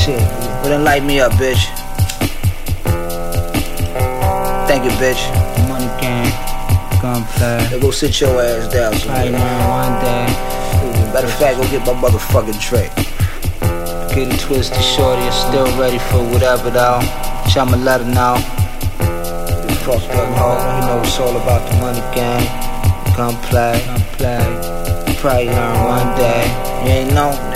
Shit. Well then light me up, bitch. Thank you, bitch. Money gang, gunplay. Now go sit your ass down Probably somewhere. learn one day. Matter of fact, go get my motherfucking tray. Get it twisted, shorty, you're still ready for whatever though. I'ma let her know. You fucked up, ho. You know it's all about the money gang. Gunplay. Probably learn one day. You ain't know?